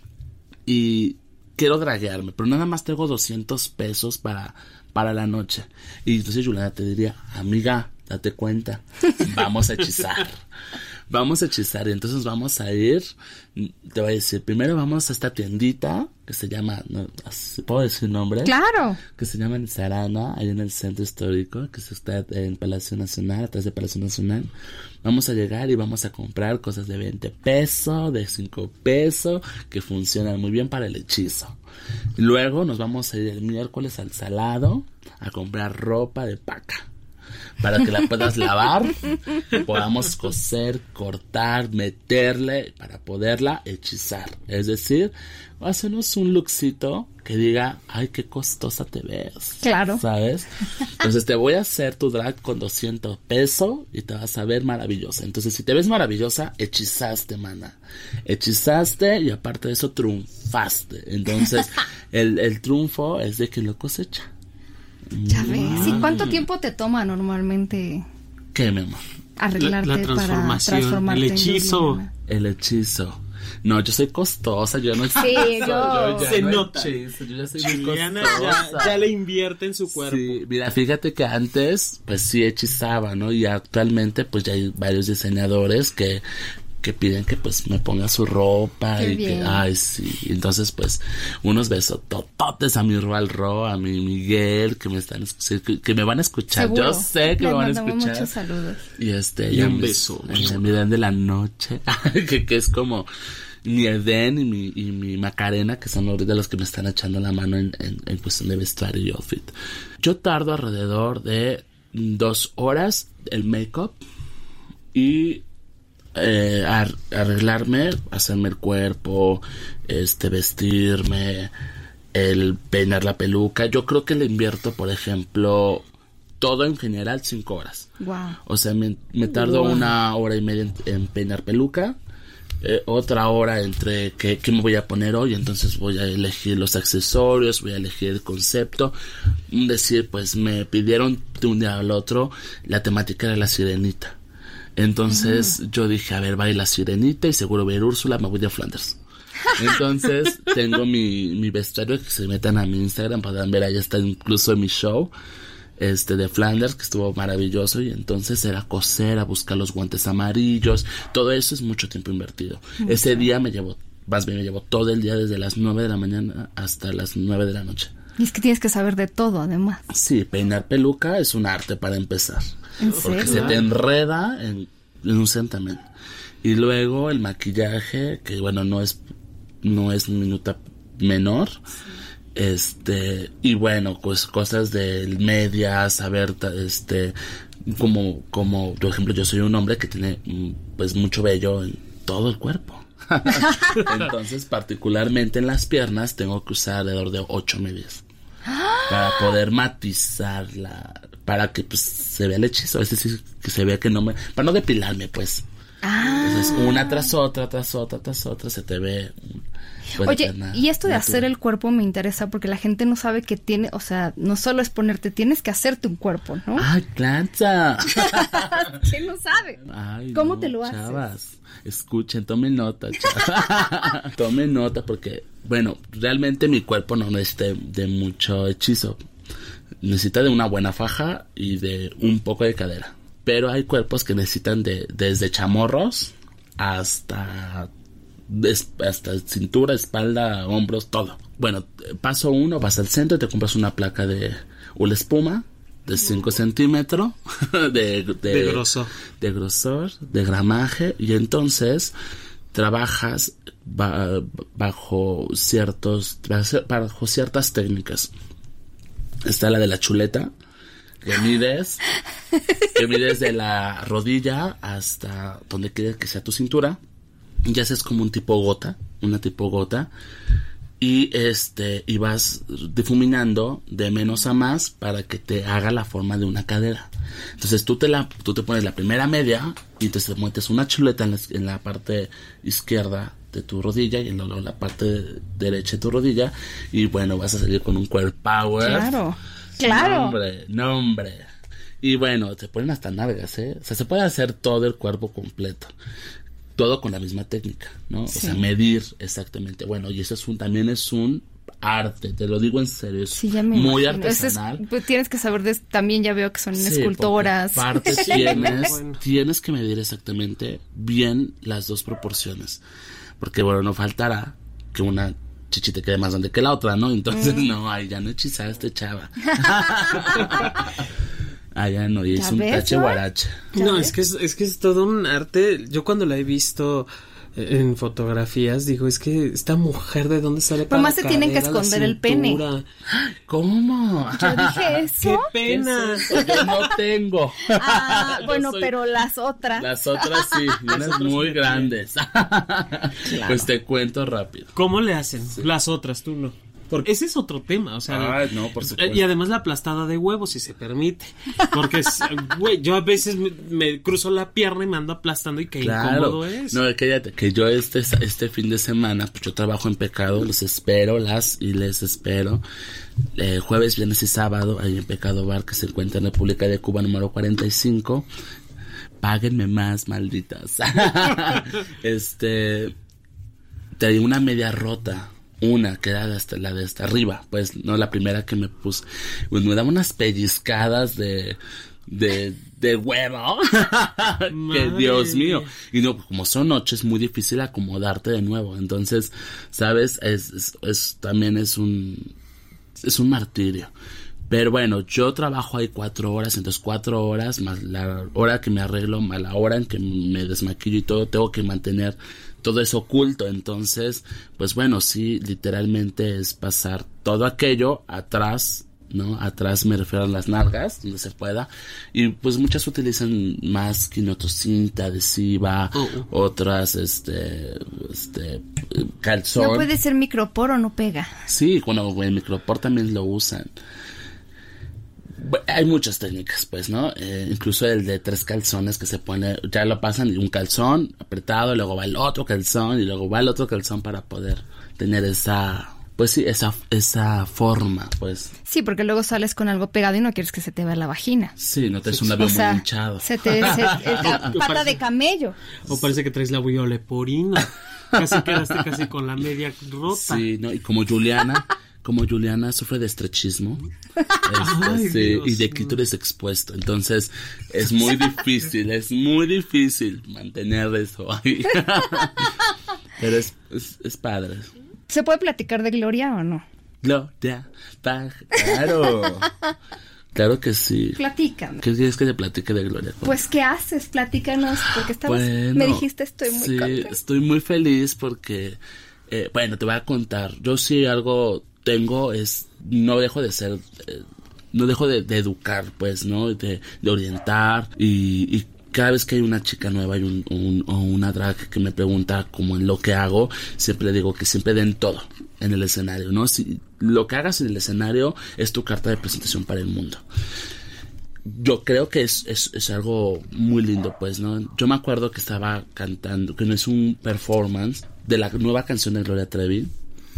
y quiero draguearme, pero nada más tengo doscientos pesos para, para la noche. Y entonces Juliana te diría, amiga, date cuenta, vamos a hechizar. Vamos a hechizar y entonces vamos a ir, te voy a decir, primero vamos a esta tiendita que se llama, no, ¿puedo decir nombre? Claro. Que se llama Sarana, ahí en el centro histórico, que está en Palacio Nacional, atrás de Palacio Nacional. Vamos a llegar y vamos a comprar cosas de veinte pesos, de cinco pesos, que funcionan muy bien para el hechizo. Luego nos vamos a ir el miércoles al Salado a comprar ropa de paca, para que la puedas lavar, podamos coser, cortar, meterle, para poderla hechizar. Es decir, hacernos un lookcito que diga, ay, qué costosa te ves. Claro. ¿Sabes? Entonces te voy a hacer tu drag con doscientos pesos y te vas a ver maravillosa. Entonces, si te ves maravillosa, hechizaste, mana. Hechizaste y aparte de eso, triunfaste. Entonces, el, el triunfo es de quien lo cosecha. Ya ves. ¿Y cuánto tiempo te toma normalmente? ¿Qué, mi amor? Arreglarte la, la transformación, para transformarte el hechizo. El hechizo. No, yo soy costosa, yo no Sí, yo, yo ya se no nota. Hechizo, yo ya soy muy Juliana costosa. ya, ya le invierte en su cuerpo. Sí, mira, fíjate que antes pues sí hechizaba, ¿no? Y actualmente pues ya hay varios diseñadores que que piden que pues me ponga su ropa. Qué y bien. que ay sí, entonces pues unos besos tototes a mi Roal Ro, a mi Miguel, que me están que, que me van a escuchar. Seguro. Yo sé que Les me van a mandamos escuchar. Muchos saludos. Y este Y ya un me- beso. Me miran de la noche, que, que es como mi Eden y mi, y mi Macarena, que son ahorita los que me están echando la mano en, en, en cuestión de vestuario y outfit. Yo tardo alrededor de dos horas el make-up y eh, ar- arreglarme, hacerme el cuerpo, este, vestirme, el peinar la peluca. Yo creo que le invierto, por ejemplo, todo en general cinco horas. Wow. O sea, me, me tardo Wow. una hora y media en, en peinar peluca, eh, otra hora entre qué, qué me voy a poner hoy, entonces voy a elegir los accesorios, voy a elegir el concepto. Un decir, pues me pidieron de un día al otro, la temática era la sirenita. Entonces uh-huh. yo dije, a ver, va a ir la sirenita y seguro va a ir Úrsula, me voy de Flanders. Entonces tengo mi, mi vestuario, que se metan a mi Instagram, podrán ver, ahí está incluso en mi show. Este de Flanders, que estuvo maravilloso, y entonces era coser, a buscar los guantes amarillos, todo eso es mucho tiempo invertido. Okay. Ese día me llevó, más bien me llevó todo el día desde las nueve de la mañana hasta las nueve de la noche. Y es que tienes que saber de todo, además. Sí, peinar peluca es un arte para empezar. ¿En Porque serio? se te enreda en, en un santamén. Y luego el maquillaje, que bueno, no es, no es minuta menor. Este, y bueno, pues cosas de medias, saber, este, como, como, por ejemplo, yo soy un hombre que tiene, pues, mucho vello en todo el cuerpo. Entonces, particularmente en las piernas, tengo que usar alrededor de ocho medias. Para poder matizarla, para que, pues, se vea el hechizo, es decir, que se vea que no me, para no depilarme, pues. Ah. Entonces, una tras otra, tras otra, tras otra, se te ve puede Oye, tener y esto de natural. hacer el cuerpo me interesa porque la gente no sabe que tiene, o sea, no solo es ponerte, tienes que hacerte un cuerpo, ¿no? ¡Ay, plancha! ¿Quién no sabe? Ay, ¿Cómo no, te lo haces? Chavas, escuchen, tomen nota, chavas. Tomen nota porque, bueno, realmente mi cuerpo no necesita de, de mucho hechizo. Necesita de una buena faja y de un poco de cadera. Pero hay cuerpos que necesitan de desde chamorros hasta des, hasta cintura, espalda, hombros, todo. Bueno, paso uno, vas al centro y te compras una placa de una espuma de cinco centímetros de, de, De grosor. de grosor, de gramaje, y entonces trabajas ba- bajo ciertos bajo ciertas técnicas. Está la de la chuleta, que mides, que mides de la rodilla hasta donde quieres que sea tu cintura, y haces como un tipo gota, una tipo gota, y este, y vas difuminando de menos a más para que te haga la forma de una cadera. Entonces tú te la, tú te pones la primera media y te metes una chuleta en la, en la parte izquierda de tu rodilla y luego la parte derecha de tu rodilla, y bueno, vas a salir con un core power. Claro, claro. Nombre, nombre. Y bueno, te ponen hasta nalgas, ¿eh? O sea, se puede hacer todo el cuerpo completo. Todo con la misma técnica, ¿no? Sí. O sea, medir exactamente. Bueno, y eso es un, también es un arte, te lo digo en serio, es Sí, ya me muy imagino. Ese es- artesanal. pues, tienes que saber de, también ya veo que son Sí, escultoras. porque aparte Sí, tienes, bueno. tienes que medir exactamente bien las dos proporciones. Porque bueno, no faltará que una chichi te quede más grande que la otra, ¿no? Entonces, Mm. no, ahí ya no hechizaste, chava. Allá no, y ¿Ya es un ves, tache Joa? guarache. ¿Ya No, ves? es que es, es que es todo un arte. Yo cuando la he visto eh, en fotografías, digo, es que esta mujer, ¿de dónde sale? Pero más para se tienen que cadera, la esconder el pene. cintura? ¿Cómo? Yo dije ¡Qué eso. pena! Yo no tengo. Ah, Yo bueno, soy- pero las otras. Las otras sí, y unas muy grandes. Pues te cuento rápido. ¿Cómo le hacen? Las otras, tú no. Porque ese es otro tema, o sea. Ay, no, por supuesto. Y además la aplastada de huevos, si se permite. Porque, es, güey, yo a veces me, me cruzo la pierna y me ando aplastando y qué incómodo es. No, cállate, que yo este, este fin de semana, pues yo trabajo en Pecado, les espero, las y les espero. Eh, jueves, viernes y sábado, ahí en Pecado Bar, que se encuentra en República de Cuba, número cuarenta y cinco. Páguenme más, malditas. este, te di una media rota. Una, que era de hasta, la de hasta arriba, pues, no la primera que me puse. Pues me daba unas pellizcadas de, de, de huevo. Que Madre Dios mío. mía. Y no, como son ocho, es muy difícil acomodarte de nuevo. Entonces, ¿sabes? Es, es, es también es un, es un martirio. Pero bueno, yo trabajo ahí cuatro horas, entonces cuatro horas, más la hora que me arreglo, más la hora en que me desmaquillo y todo, tengo que mantener todo eso oculto. Entonces, pues bueno, sí, literalmente es pasar todo aquello atrás, ¿no? Atrás me refiero a las nalgas, donde se pueda. Y pues muchas utilizan más quinotocinta adhesiva, Oh, oh. otras, este, este, calzón. No puede ser microporo, no pega. Sí, bueno, el micropor también lo usan. Bu- Hay muchas técnicas, pues, ¿no? Eh, incluso el de tres calzones que se pone, ya lo pasan y un calzón apretado, y luego va el otro calzón y luego va el otro calzón para poder tener esa, pues sí, esa, esa forma, pues. Sí, porque luego sales con algo pegado y no quieres que se te vea la vagina. Sí, no te es un labio O sea, muy hinchado. se te se- es la pata de camello. O parece que traes la bulla leporina. Casi quedaste casi con la media rota. Sí, ¿no? Y como Juliana, como Juliana sufre de estrechismo, este, Ay, sí, Dios y de mío. clítoris expuesto, entonces es muy difícil, es muy difícil mantener eso ahí. Pero es, es, es padre. ¿Se puede platicar de Gloria o no? Gloria, pa- claro, claro que sí. Platícame. ¿Qué quieres que te platique de Gloria? Pues, ¿qué haces? Platícanos, porque estabas, Bueno, me dijiste estoy muy sí, contenta. estoy muy feliz porque, eh, bueno, te voy a contar. Yo sí algo tengo es, no dejo de ser, eh, no dejo de, de educar, pues, ¿no? De, de orientar y, y cada vez que hay una chica nueva y un, un, o una drag que me pregunta como en lo que hago, siempre le digo que siempre den todo en el escenario, ¿no? Si lo que hagas en el escenario es tu carta de presentación para el mundo. yo creo que es, es, es algo muy lindo, pues, ¿no? Yo me acuerdo que estaba cantando, que no es un performance de la nueva canción de Gloria Trevi,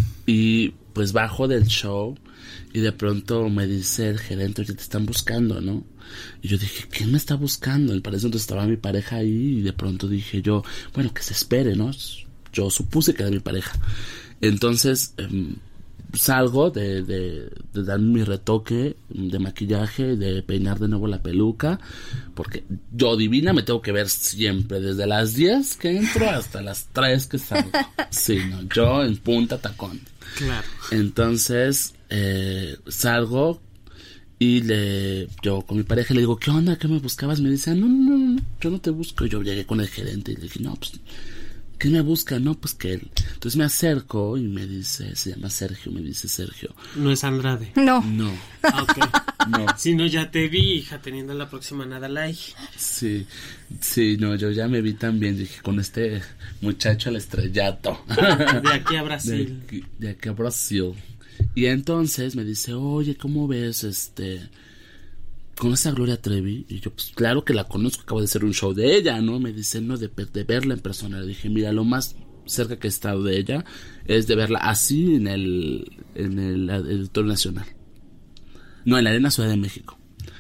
y pues bajo del show y de pronto me dice el gerente, oye, te están buscando, ¿no? Y yo dije, ¿quién me está buscando? Y para eso entonces estaba mi pareja ahí, y de pronto dije yo, bueno, que se espere, ¿no? Yo supuse que era mi pareja. Entonces eh, salgo de, de, de dar mi retoque de maquillaje, de peinar de nuevo la peluca, porque yo divina me tengo que ver siempre, desde las diez que entro hasta las tres que salgo. Sí, no, yo en punta tacón. Claro. Entonces eh, salgo y le yo con mi pareja le digo, ¿qué onda? ¿Qué me buscabas? Me dice, no, no, no, yo no te busco. Y yo llegué con el gerente y le dije, no, pues, ¿qué me busca? No, pues que él. Entonces me acerco y me dice, se llama Sergio, me dice Sergio. No es Andrade. No. No. Ah, ok. No. Si no, ya te vi, hija, teniendo la próxima nada like. Sí, sí, no, yo ya me vi también, dije, con este muchacho al estrellato. De aquí a Brasil. De aquí, de aquí a Brasil. Y entonces me dice, oye, ¿cómo ves este... ¿conoces a Gloria Trevi? Y yo, pues claro que la conozco, acabo de hacer un show de ella, ¿no? Me dice, no, de, de verla en persona. Le dije, mira, lo más cerca que he estado de ella es de verla así en el en el Auditorio Nacional. No, en la Arena Ciudad de México.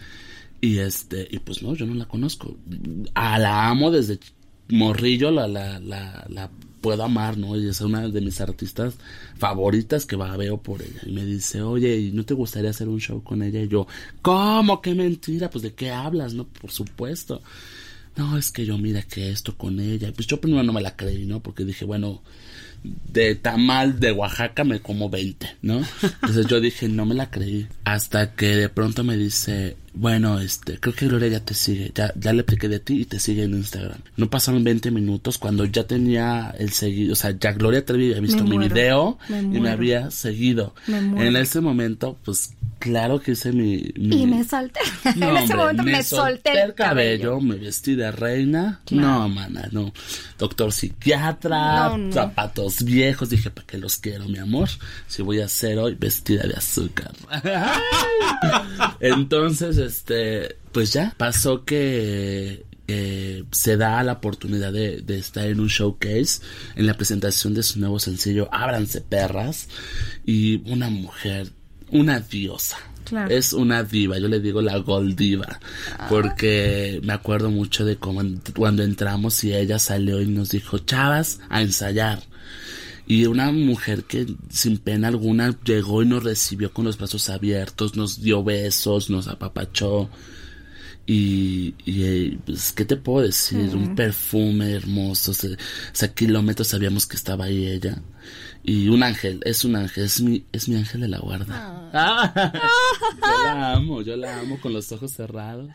Y este, y pues no, yo no la conozco. A la amo desde morrillo, la, la, la, la puedo amar, ¿no? Y es una de mis artistas favoritas que va, veo por ella. Y me dice, oye, ¿y no te gustaría hacer un show con ella? Y yo, ¿cómo? ¿Qué mentira? Pues, ¿de qué hablas? No, por supuesto. No, es que yo, mira que esto con ella. Pues yo primero no me la creí, ¿no? Porque dije, bueno, de tamal de Oaxaca me como veinte, ¿no? Entonces yo dije, no me la creí. Hasta que de pronto me dice, bueno, este, creo que Gloria ya te sigue, ya, ya le expliqué de ti y te sigue en Instagram. No pasaron veinte minutos cuando ya tenía el seguido, o sea, ya Gloria Trevi había visto mi video me y muero. me había seguido. Me muero. En ese momento, pues, claro que hice mi... mi... Y me solté. No, en ese hombre, momento me, me solté el cabello. cabello, me vestí de reina. Claro. No, mana, no. Doctor psiquiatra, No, no. zapatos viejos. Dije, ¿para qué los quiero, mi amor? Si voy a ser hoy vestida de azúcar. Entonces, este, pues ya, pasó que... Eh, se da la oportunidad de, de estar en un showcase en la presentación de su nuevo sencillo Ábranse Perras, y una mujer, una diosa. Claro. Es una diva, yo le digo la Gold Diva, porque me acuerdo mucho de cómo, cuando entramos y ella salió y nos dijo, chavas, a ensayar. Y una mujer que sin pena alguna llegó y nos recibió con los brazos abiertos, nos dio besos, nos apapachó. Y, y pues, ¿qué te puedo decir? Mm. Un perfume hermoso, o sea, o sea, kilómetros sabíamos que estaba ahí ella. Y un ángel, es un ángel, es mi, es mi ángel de la guarda. Ah. Yo la amo, yo la amo con los ojos cerrados.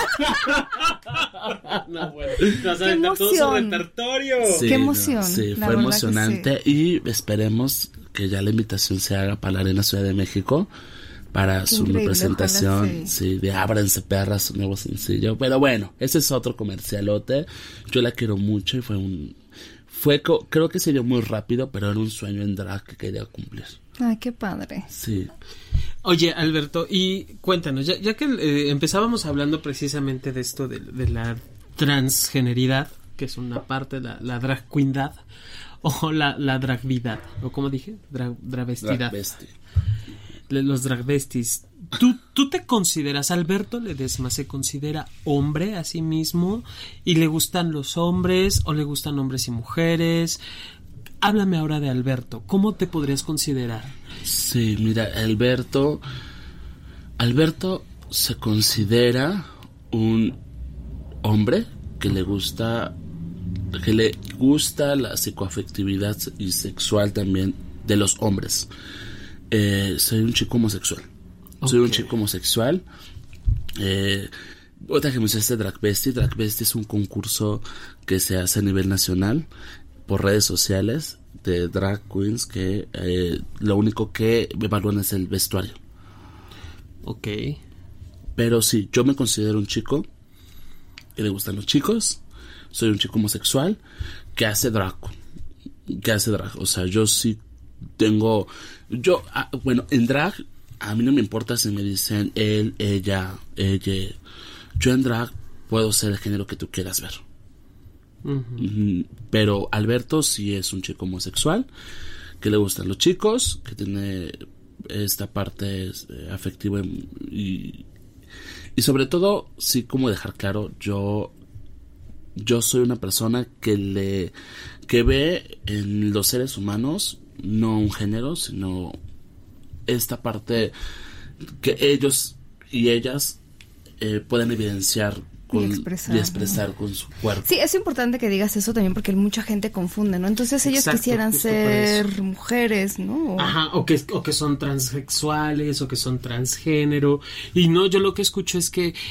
No, bueno, nos aventó todo su repertorio. Sí, qué emoción. No, sí, la fue emocionante, sí. Y esperemos que ya la invitación se haga para la Arena Ciudad de México. Para Qué su presentación, ojalá, sí. sí, de Ábranse Perras, su nuevo sencillo. Pero bueno, ese es otro comercialote. Yo la quiero mucho y fue un... fue co- creo que se dio muy rápido, pero era un sueño en drag que quería cumplir. Ay, qué padre. Sí. Oye, Alberto, y cuéntanos, ya, ya que eh, empezábamos hablando precisamente de esto de, de la transgeneridad, que es una parte, la, la drag queendad, o la, la dragvidad, o como dije, Dra, dravestidad. Dragvesti. Los dragvestis. ¿Tú, ¿Tú te consideras, Alberto Ledesma, se considera hombre a sí mismo? ¿Y le gustan los hombres o le gustan hombres y mujeres? Háblame ahora de Alberto. ¿Cómo te podrías considerar? Sí, mira, Alberto... Alberto se considera un hombre que le gusta... que le gusta la psicoafectividad y sexual también de los hombres. Eh, soy un chico homosexual. Okay. Soy un chico homosexual. Eh, otra que me dice este Dragvesti. Dragvesti es un concurso que se hace a nivel nacional por redes sociales de drag queens que eh, lo único que evalúan es el vestuario. Ok. Pero sí, yo me considero un chico que le gustan los chicos. Soy un chico homosexual que hace drag. Que hace drag. O sea, yo sí tengo... Yo, ah, bueno, en drag a mí no me importa si me dicen él, ella, ella. Yo en drag puedo ser el género que tú quieras ver. Uh-huh. Pero Alberto sí es un chico homosexual, que le gustan los chicos, que tiene esta parte eh, afectiva y, y sobre todo, sí, como dejar claro, yo yo soy una persona que le que ve en los seres humanos no un género, sino esta parte que ellos y ellas eh, pueden evidenciar con, y expresar, y expresar ¿no? con su cuerpo. Sí, es importante que digas eso también porque mucha gente confunde, ¿no? Entonces ellos Exacto, quisieran ser mujeres, ¿no? O... Ajá, o que, o que son transexuales o que son transgénero. Y no, yo lo que escucho es que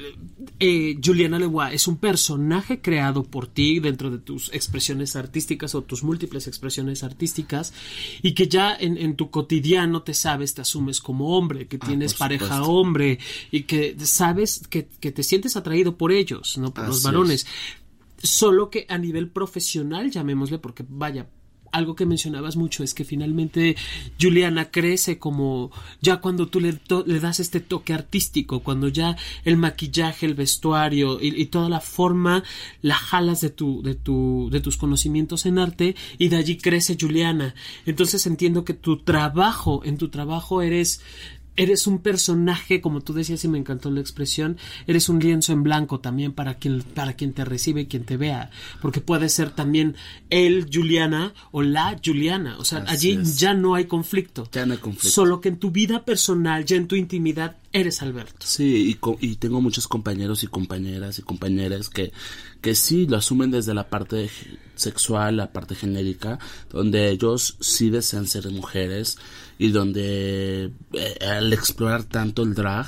eh, Juliana Lebois es un personaje creado por ti dentro de tus expresiones artísticas o tus múltiples expresiones artísticas y que ya en, en tu cotidiano te sabes, te asumes como hombre, que tienes ah, pareja supuesto. hombre y que sabes que, que te sientes atraído por ellos, no por Así los varones. Es. Solo que a nivel profesional, llamémosle, porque vaya, algo que mencionabas mucho es que finalmente Juliana crece como ya cuando tú le, to- le das este toque artístico, cuando ya el maquillaje, el vestuario y, y toda la forma la jalas de tu, de tu, de tus conocimientos en arte y de allí crece Juliana. Entonces entiendo que tu trabajo, en tu trabajo eres Eres un personaje, como tú decías y me encantó la expresión, eres un lienzo en blanco también para quien, para quien te recibe y quien te vea, porque puede ser también el Juliana o la Juliana, o sea, Así allí es. ya no hay conflicto. Ya no hay conflicto. Solo que en tu vida personal, ya en tu intimidad, eres Alberto. Sí, y, co- y tengo muchos compañeros y compañeras y compañeras que, que sí lo asumen desde la parte sexual, la parte genérica, donde ellos sí desean ser mujeres y donde eh, al explorar tanto el drag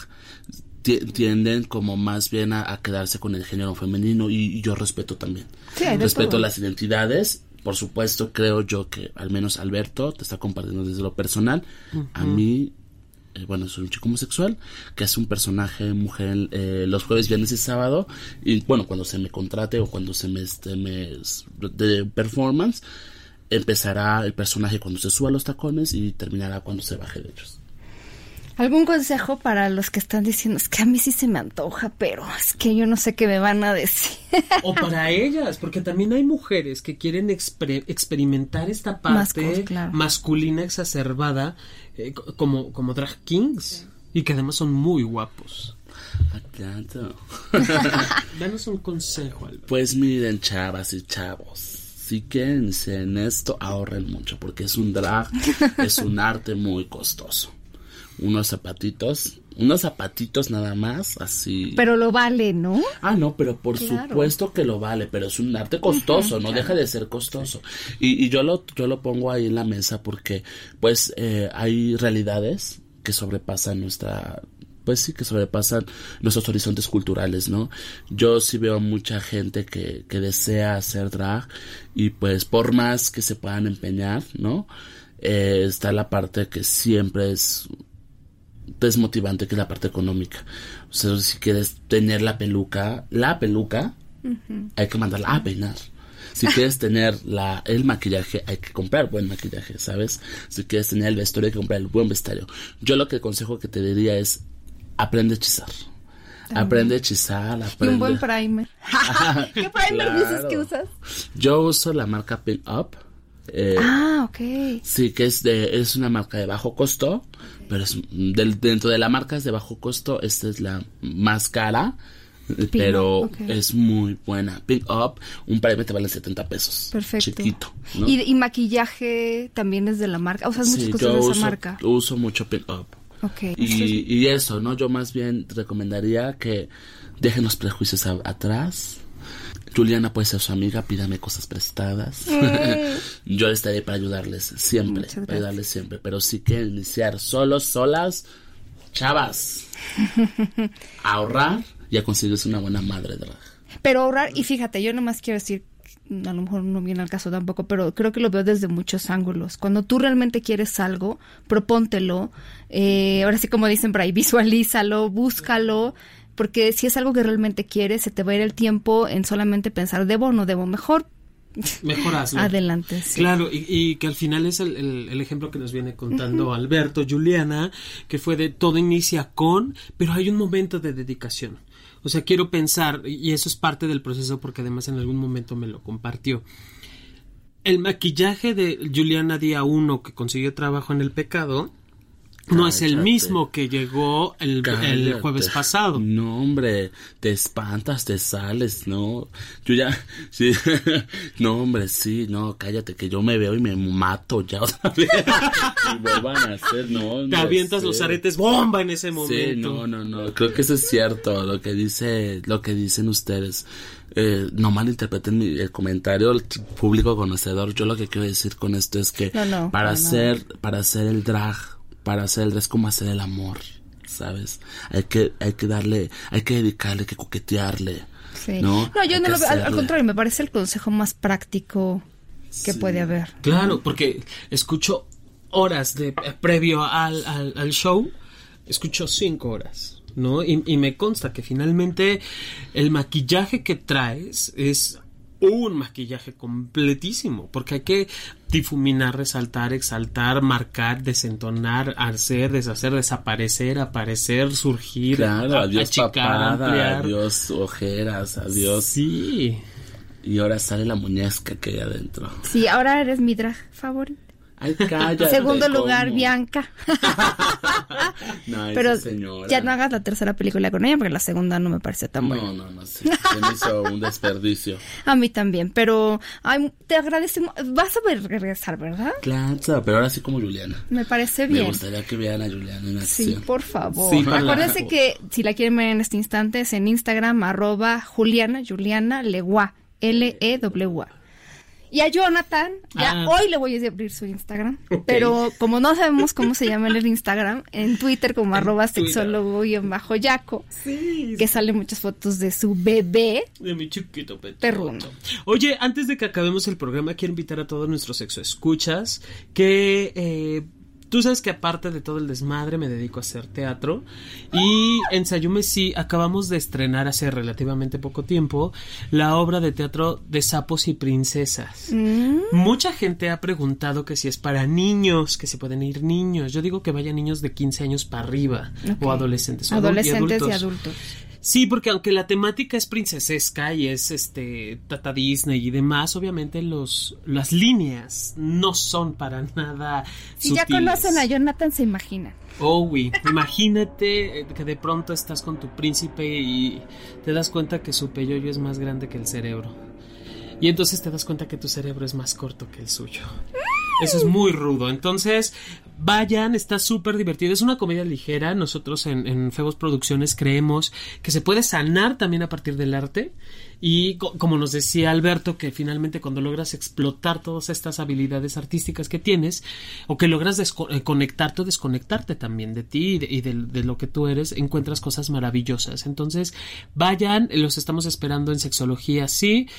t- tienden como más bien a, a quedarse con el género femenino y, y yo respeto también. Sí, respeto todo. las identidades. Por supuesto, creo yo que al menos Alberto te está compartiendo desde lo personal. Uh-huh. A mí, eh, bueno, soy un chico homosexual que hace un personaje mujer eh, los jueves, viernes y sábado. Y bueno, cuando se me contrate o cuando se me, este, me de performance, empezará el personaje cuando se suba a los tacones y terminará cuando se baje de ellos. ¿Algún consejo para los que están diciendo, es que a mí sí se me antoja, pero es que yo no sé qué me van a decir? O para ellas, porque también hay mujeres que quieren exper- experimentar esta parte Mascul, claro. masculina exacerbada eh, como, como drag kings y que además son muy guapos. Claro. Danos un consejo, Alberto. Pues miren, chavas y chavos, si quieren en esto, ahorren mucho, porque es un drag, es un arte muy costoso. Unos zapatitos, unos zapatitos nada más, así. Pero lo vale, ¿no? Ah, no, pero por Claro. supuesto que lo vale, pero es un arte costoso, uh-huh, no claro. deja de ser costoso. Y, y yo lo, yo lo pongo ahí en la mesa porque, pues, eh, hay realidades que sobrepasan nuestra, pues sí, que sobrepasan nuestros horizontes culturales, ¿no? Yo sí veo mucha gente que, que desea hacer drag y pues por más que se puedan empeñar, ¿no? Eh, está la parte que siempre es desmotivante, que es la parte económica. O sea, si quieres tener la peluca, la peluca, uh-huh. hay que mandarla a peinar. Si quieres tener la, el maquillaje, hay que comprar buen maquillaje, ¿sabes? Si quieres tener el vestuario, hay que comprar el buen vestuario. Yo lo que consejo que te diría es, aprende a hechizar. También. Aprende a hechizar, aprende. Y un buen primer. ¿Qué primer Claro. dices que usas? Yo uso la marca Pin Up. Eh, ah, ok. Sí, que es de es una marca de bajo costo, pero es del, dentro de la marca es de bajo costo. Esta es la más cara, Pin pero up, okay. es muy buena. Pin Up, un primer te vale setenta pesos. Perfecto. Chiquito, ¿no? ¿Y, y maquillaje también es de la marca? ¿Usas sí, muchas cosas de uso, esa marca? uso mucho Pin Up. Okay. Y, y eso, ¿no? Yo más bien recomendaría que dejen los prejuicios a, atrás. Juliana puede ser su amiga, pídame cosas prestadas. Mm. Yo estaré para ayudarles siempre, para ayudarles siempre. Pero si quieren iniciar solos, solas, chavas, ahorrar y a conseguirse una buena madre drag. Pero ahorrar, y fíjate, yo nomás quiero decir, a lo mejor no viene al caso tampoco, pero creo que lo veo desde muchos ángulos. Cuando tú realmente quieres algo, propóntelo. Eh, ahora sí, como dicen por ahí, visualízalo, búscalo. Porque si es algo que realmente quieres, se te va a ir el tiempo en solamente pensar, ¿debo o no debo? Mejor mejor hazlo. Adelante, sí. Claro, y, y que al final es el, el, el ejemplo que nos viene contando uh-huh. Alberto, Juliana, que fue de todo inicia con, pero hay un momento de dedicación. O sea, quiero pensar, y eso es parte del proceso porque además en algún momento me lo compartió. El maquillaje de Juliana día uno que consiguió trabajo en El Pecado no Cállate. Es el mismo que llegó el, el jueves pasado. No, hombre, te espantas, te sales, no. Yo ya, sí, no, hombre, sí, no, cállate, que yo me veo y me mato ya otra vez. Y vuelvan a hacer, no, no. Te avientas sé. Los aretes bomba en ese momento. Sí, no, no, no, creo que eso es cierto, lo que dice, lo que dicen ustedes. Eh, no malinterpreten mi, el comentario del público conocedor. Yo lo que quiero decir con esto es que no, no, para no, hacer, no. para hacer el drag, para hacer el drag es como hacer el amor, ¿sabes? Hay que, hay que darle, hay que dedicarle, hay que coquetearle. Sí. No, no yo no lo veo, al, al contrario, me parece el consejo más práctico que sí. puede haber. Claro, porque escucho horas de previo al, al, al show, escucho cinco horas, ¿no? Y, y me consta que finalmente el maquillaje que traes es un maquillaje completísimo, porque hay que difuminar, resaltar, exaltar, marcar, desentonar, hacer, deshacer, desaparecer, aparecer, surgir, claro, a, adiós achicar, papada, ampliar. Adiós ojeras, adiós. Sí. Y ahora sale la muñeca que hay adentro. Sí, ahora eres mi drag favorito. Ay, cállate. Segundo lugar, ¿cómo? Bianca. No, pero señora. Ya no hagas la tercera película con ella porque la segunda no me parece tan buena. No, no, no, sí. Se me hizo un desperdicio. A mí también, pero ay, te agradecemos. Vas a ver regresar, ¿verdad? Claro, pero ahora sí como Juliana. Me parece bien. Me gustaría que vean a Juliana en acción. Sí, por favor. Sí, acuérdense la... que si la quieren ver en este instante es en Instagram, arroba Juliana, Juliana Legua, L E W A. Y a Jonathan, ya ah. hoy le voy a abrir su Instagram, okay. pero como no sabemos cómo se llama en el Instagram, en Twitter como en arroba sexólogo y en bajo yaco, sí, que salen muchas fotos de su bebé. De mi chiquito perruno. Oye, antes de que acabemos el programa, quiero invitar a todos nuestros sexoescuchas que... Eh, tú sabes que aparte de todo el desmadre me dedico a hacer teatro y en Sayume sí acabamos de estrenar hace relativamente poco tiempo la obra de teatro de Sapos y Princesas. Mm. Mucha gente ha preguntado que si es para niños, que si pueden ir niños. Yo digo que vayan niños de quince años para arriba, okay. o adolescentes. O adolescentes y adultos. y adultos. Sí, porque aunque la temática es princesesca y es este Tata Disney y demás, obviamente los las líneas no son para nada si sutiles. Ya conocen a Jonathan, se imaginan. Oh, güey, imagínate que de pronto estás con tu príncipe y te das cuenta que su peyoyo es más grande que el cerebro. Y entonces te das cuenta que tu cerebro es más corto que el suyo. Eso es muy rudo. Entonces, vayan, está súper divertido. Es una comedia ligera. Nosotros en, en Febos Producciones creemos que se puede sanar también a partir del arte. Y co- como nos decía Alberto, que finalmente cuando logras explotar todas estas habilidades artísticas que tienes, o que logras desco- eh, conectarte o desconectarte también de ti y, de, y de, de lo que tú eres, encuentras cosas maravillosas. Entonces, vayan, los estamos esperando en Sexología Sí.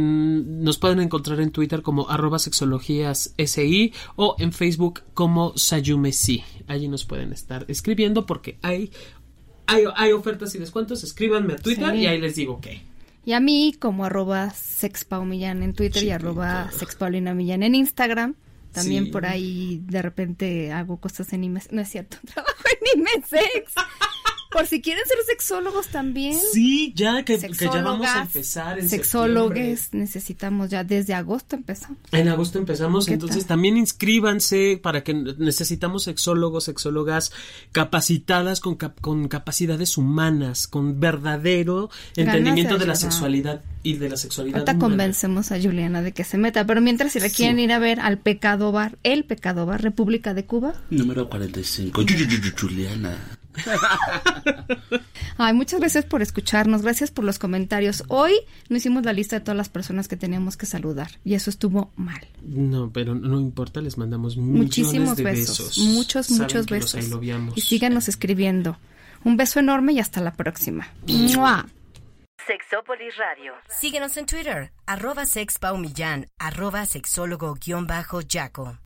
En, nos pueden encontrar en Twitter como arroba sexologías SI o en Facebook como Sayume Sí. Allí nos pueden estar escribiendo porque hay, hay, hay ofertas y descuentos. Escríbanme a Twitter sí. y ahí les digo qué. Y a mí como arroba sexpaumillán en Twitter sí, y arroba sexpaulinamillán en Instagram. También sí. por ahí de repente hago cosas en Imesex. No es cierto, trabajo en Imesex. Por si quieren ser sexólogos también. Sí, ya que, que ya vamos a empezar en sexólogos necesitamos ya desde agosto empezamos. En agosto empezamos, entonces tal? También inscríbanse para que necesitamos sexólogos, sexólogas capacitadas con, cap- con capacidades humanas, con verdadero Ganas entendimiento de, de la sexualidad y de la sexualidad Ahorita humana. Convencemos a Juliana de que se meta, pero mientras si la quieren sí. ir a ver al Pecado Bar, el Pecado Bar, República de Cuba. Número cuarenta y cinco, Juliana. Ay, muchas gracias por escucharnos, gracias por los comentarios. Hoy no hicimos la lista de todas las personas que teníamos que saludar y eso estuvo mal. No, pero no importa, les mandamos muchísimos de besos, besos. muchos, Saben muchos que besos. Los y síganos escribiendo. Un beso enorme y hasta la próxima. ¡Mua! Sexópolis Radio. Síguenos en Twitter, arroba sexpaumillán, arroba sexólogo guión bajo yaco.